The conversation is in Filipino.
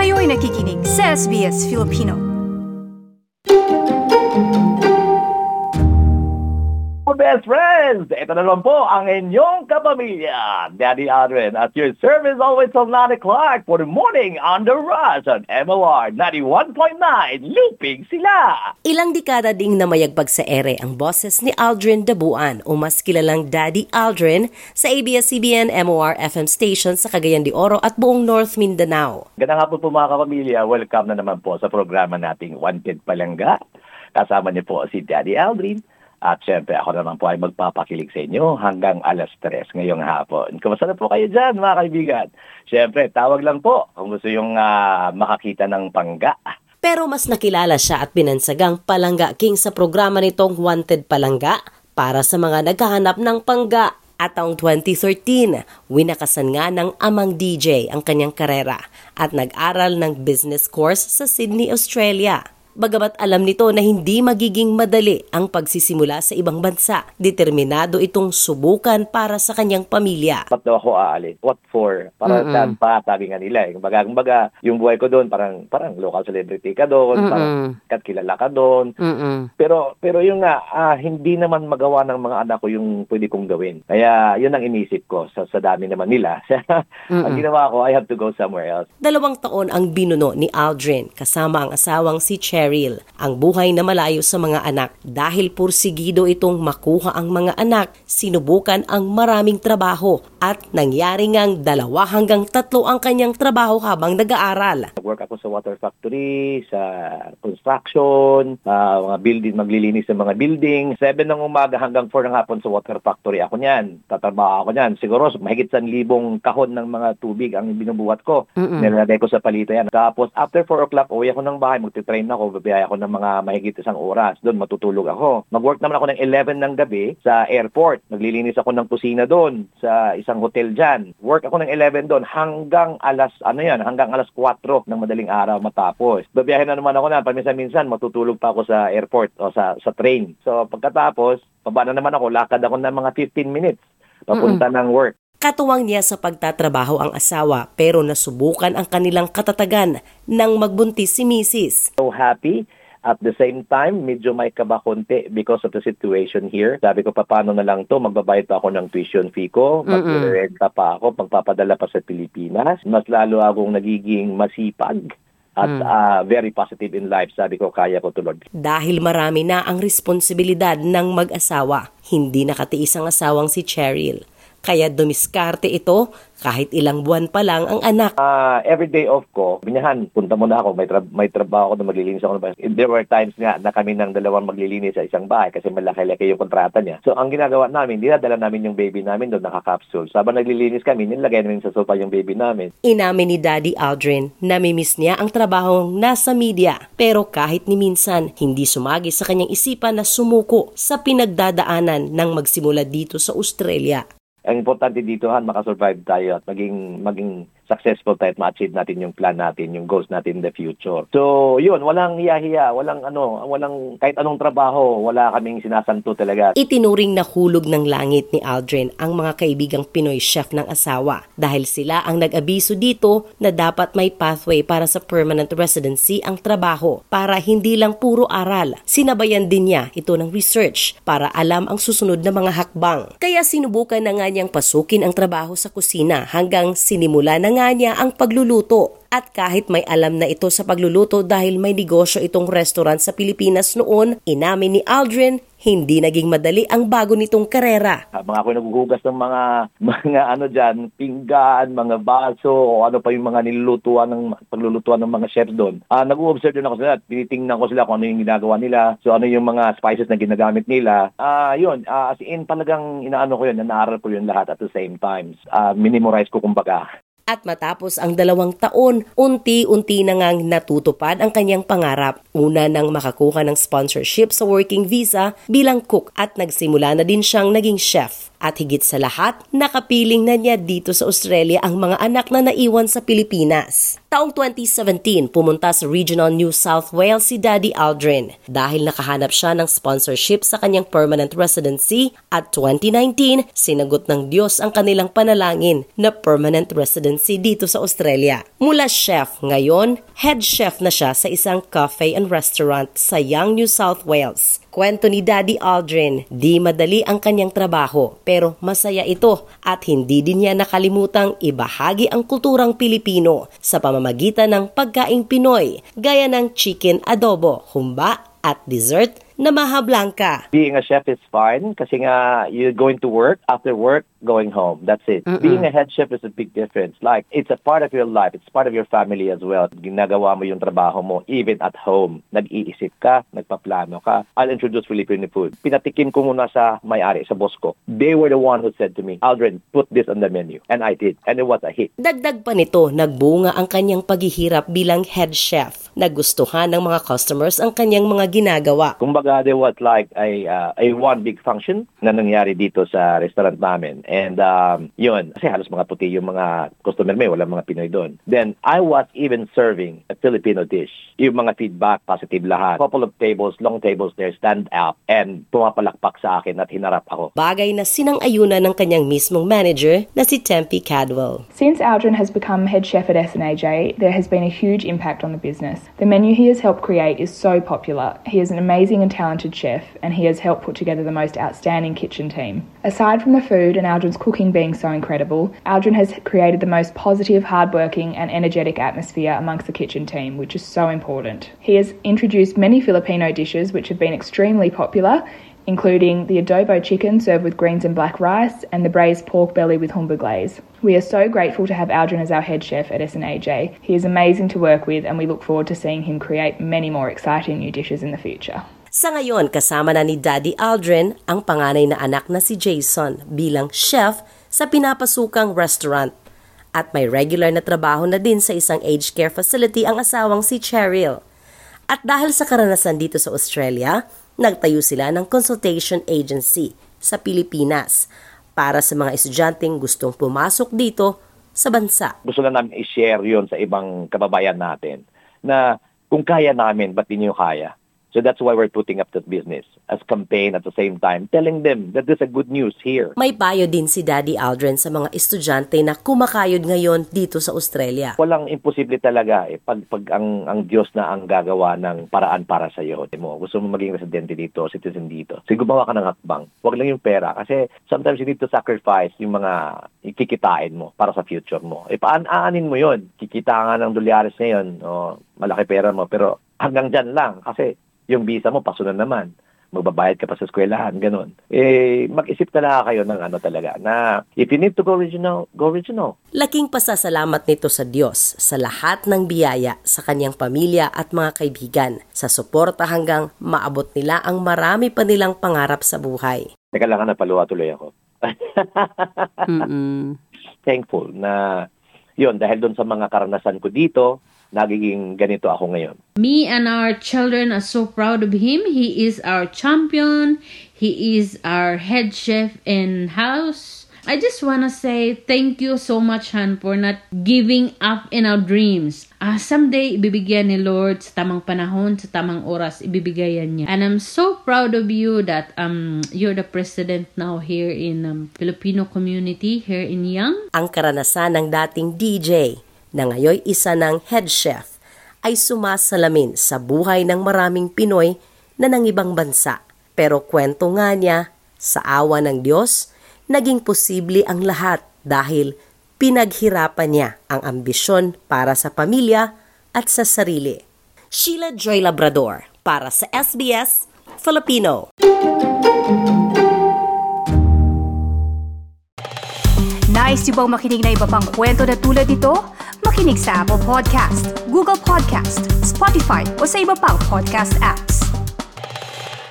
Kayo'y nakikinig sa SBS Filipino. Best friends! Ito na naman po ang inyong kapamilya, Daddy Adrian, at your service always till 9 o'clock for the morning on the rush on MOR 91.9, Lupig sila! Ilang dekada ding namayagpag sa ere ang boses ni Aldrin Dabuan o mas kilalang Daddy Aldrin sa ABS-CBN MOR FM station sa Cagayan de Oro at buong North Mindanao. Ganda nga po mga kapamilya, welcome na naman po sa programa nating Wanted Palangga. Kasama niyo po si Daddy Aldrin. At syempre, ako naman po ay magpapakilig sa inyo hanggang alas 3 ngayong hapon. Kumusta na po kayo dyan, mga kaibigan? Syempre, tawag lang po kung gusto yung makakita ng pangga. Pero mas nakilala siya at binansagang Palangga King sa programa nitong Wanted Palangga para sa mga naghahanap ng pangga. At taong 2013, winakasan nga ng amang DJ ang kanyang karera at nag-aral ng business course sa Sydney, Australia. Bagamat alam nito na hindi magiging madali ang pagsisimula sa ibang bansa, determinado itong subukan para sa kanyang pamilya. Ba't daw ako aalis? What for? Para saan pa? Sabi nga nila. Kumbaga, yung buhay ko doon, parang local celebrity ka doon, parang kilala ka doon. Pero yung nga, hindi naman magawa ng mga anak ko yung pwede kong gawin. Kaya yun ang inisip ko sa dami naman nila. Ang ginawa ko, I have to go somewhere else. 2 taon ang binuno ni Aldrin kasama ang asawang si Cheryl, ang buhay na malayo sa mga anak. Dahil pursigido itong makuha ang mga anak, sinubukan ang maraming trabaho at nangyari ngang 2 hanggang 3 ang kanyang trabaho habang nag-aaral. Nag-work ako sa water factory, sa construction, mga building, maglilinis ng mga building. 7 ng umaga hanggang 4 ng hapon sa water factory ako niyan. Tatrabaho ako niyan. Siguro mahigit 1,000 kahon ng mga tubig ang binubuhat ko. Nilalagay ko sa palito yan. Tapos after 4 o'clock, uwi ako ng bahay, magtitrain ako, babiyaya ako ng mga mahigit 1 oras. Doon matutulog ako. Mag-work naman ako ng 11 ng gabi sa airport. Naglilinis ako ng kusina doon sa isang hotel dyan. Work ako ng 11 doon hanggang alas 4 ng madaling araw matapos. Babiyahin na naman ako na paminsan-minsan matutulog pa ako sa airport o sa train. So pagkatapos, baba na naman ako, lakad ako ng mga 15 minutes papunta ng work. Katuwang niya sa pagtatrabaho ang asawa pero nasubukan ang kanilang katatagan nang magbuntis si Mrs. So happy. At the same time, medyo may kaba konti because of the situation here. Sabi ko, paano na lang to? Magbabayad pa ako ng tuition fee ko. Mag-renta pa ako. Magpapadala pa sa Pilipinas. Mas lalo akong nagiging masipag at very positive in life. Sabi ko, kaya ko to, Lord. Dahil marami na ang responsibilidad ng mag-asawa, hindi nakatiis ang asawang si Cheryl. Kaya dumiskarte ito kahit ilang buwan pa lang ang anak. Every day off ko, binyahan, punta muna ako, may trabaho ako na maglilinis ako ng bahay. There were times nga na kami ng 2 maglilinis sa isang bahay kasi malaki-laki yung kontrata niya. So ang ginagawa namin, dinadala namin yung baby namin doon naka-capsule. So habang naglilinis kami, nilagay namin sa sofa yung baby namin. Inamin ni Daddy Aldrin, namimiss niya ang trabahong nasa media. Pero kahit ni minsan, hindi sumagi sa kanyang isipan na sumuko sa pinagdadaanan ng magsimula dito sa Australia. Ang importante dito, makasurvive tayo at maging successful tayo at ma-achieve natin yung plan natin, yung goals natin in the future. So, yun, walang hiya-hiya, walang kahit anong trabaho, wala kaming sinasanto talaga. Itinuring na hulog ng langit ni Aldrin ang mga kaibigang Pinoy chef ng asawa dahil sila ang nag-abiso dito na dapat may pathway para sa permanent residency ang trabaho para hindi lang puro aral. Sinabayan din niya ito ng research para alam ang susunod na mga hakbang. Kaya sinubukan na nga niyang pasukin ang trabaho sa kusina hanggang sinimula na nga niya ang pagluluto. At kahit may alam na ito sa pagluluto dahil may negosyo itong restaurant sa Pilipinas noon, inamin ni Aldrin, hindi naging madali ang bago nitong karera. Mga ako naghuhugas ng mga pinggan, mga baso, o ano pa yung mga paglulutuan ng mga chef doon. Nag-u-observe din ako sila at tinitingnan ko sila kung ano yung ginagawa nila, so ano yung mga spices na ginagamit nila. As in talagang inaano ko yun, naaral ko yun lahat at the same time. Minimorize ko kumbaga. At matapos ang 2 taon, unti-unti na ngang natutupad ang kanyang pangarap. Una nang makakuha ng sponsorship sa working visa bilang cook at nagsimula na din siyang naging chef. At higit sa lahat, nakapiling na niya dito sa Australia ang mga anak na naiwan sa Pilipinas. Taong 2017, pumunta sa Regional New South Wales si Daddy Aldrin dahil nakahanap siya ng sponsorship sa kanyang permanent residency at 2019, sinagot ng Diyos ang kanilang panalangin na permanent residency dito sa Australia. Mula chef, ngayon, head chef na siya sa isang cafe and restaurant sa Young New South Wales. Kwento ni Daddy Aldrin, di madali ang kanyang trabaho pero masaya ito at hindi din niya nakalimutang ibahagi ang kulturang Pilipino sa pamamagitan ng pagkaing Pinoy gaya ng chicken adobo, humba at dessert na maha blanca. Being a chef is fine kasi nga you're going to work, after work, going home. That's it. Being a head chef is a big difference. Like, it's a part of your life. It's part of your family as well. Ginagawa mo yung trabaho mo even at home. Nag-iisip ka, nagpaplano ka. I'll introduce Filipino food. Pinatikim ko muna sa may-ari, sa boss ko. They were the one who said to me, Aldrin, put this on the menu. And I did. And it was a hit. Dagdag pa nito, nagbunga ang kanyang paghihirap bilang head chef. Nagustuhan ng mga customers ang kanyang mga ginagawa. Kumbaga, there was like a one big function na nangyari dito sa restaurant namin. And yun, kasi halos mga puti yung mga customer may, walang mga Pinoy doon. Then, I was even serving a Filipino dish. Yung mga feedback, positive lahat. Couple of tables, long tables there, stand up, and pumapalakpak sa akin at hinarap ako. Bagay na sinang-ayunan ng kanyang mismong manager na si Tempe Cadwell. Since Aldrin has become head chef at SNAJ, there has been a huge impact on the business. The menu he has helped create is so popular. He is an amazing and talented chef, and he has helped put together the most outstanding kitchen team. Aside from the food and Aldrin's cooking being so incredible, Aldrin has created the most positive, hardworking and energetic atmosphere amongst the kitchen team, which is so important. He has introduced many Filipino dishes which have been extremely popular, including the adobo chicken served with greens and black rice and the braised pork belly with humba glaze. We are so grateful to have Aldrin as our head chef at SNAJ. He is amazing to work with and we look forward to seeing him create many more exciting new dishes in the future. Sa ngayon, kasama na ni Daddy Aldrin ang panganay na anak na si Jason bilang chef sa pinapasukang restaurant. At may regular na trabaho na din sa isang aged care facility ang asawang si Cheryl. At dahil sa karanasan dito sa Australia, nagtayo sila ng consultation agency sa Pilipinas para sa mga estudyanteng gustong pumasok dito sa bansa. Gusto na namin i-share yon sa ibang kababayan natin na kung kaya namin, ba't di nyo kaya? So that's why we're putting up this business as campaign at the same time, telling them that there's a good news here. May payo din si Daddy Aldrin sa mga estudyante na kumakayod ngayon dito sa Australia. Walang imposible talaga pag ang Diyos na ang gagawa ng paraan para sa iyo. Gusto mo maging residente dito, citizen dito. Sige, gumawa ka ng hakbang. Huwag lang yung pera kasi sometimes you need to sacrifice yung mga ikikitain mo para sa future mo. Aanin mo yon. Kikita nga ng dolyares ngayon, malaki pera mo, pero hanggang dyan lang kasi yung visa mo, paso na naman. Magbabayad ka pa sa eskwelahan, ganun. Mag-isip talaga kayo ng talaga, na if you need to go regional, go regional. Laking pasasalamat nito sa Diyos sa lahat ng biyaya sa kanyang pamilya at mga kaibigan, sa suporta hanggang maabot nila ang marami pa nilang pangarap sa buhay. Teka lang, napaluwa tuloy ako. Thankful na, yun, dahil doon sa mga karanasan ko dito, nagiging ganito ako ngayon. Me and our children are so proud of him. He is our champion. He is our head chef in house. I just want to say thank you so much, Han, for not giving up in our dreams. Someday, ibibigyan ni Lord sa tamang panahon, sa tamang oras, ibibigayan niya. And I'm so proud of you that you're the president now here in Filipino community here in Young. Ang karanasan ng dating DJ na ngayon isa ng head chef ay sumasalamin sa buhay ng maraming Pinoy na nangibang bansa. Pero kwento nga niya, sa awa ng Diyos, naging posible ang lahat dahil pinaghirapan niya ang ambisyon para sa pamilya at sa sarili. Sheila Joy Labrador para sa SBS Filipino. Nice yung bang makinig na iba pang kwento na tulad ito? Makinig sa Apple Podcast, Google Podcast, Spotify o sa iba pang podcast apps.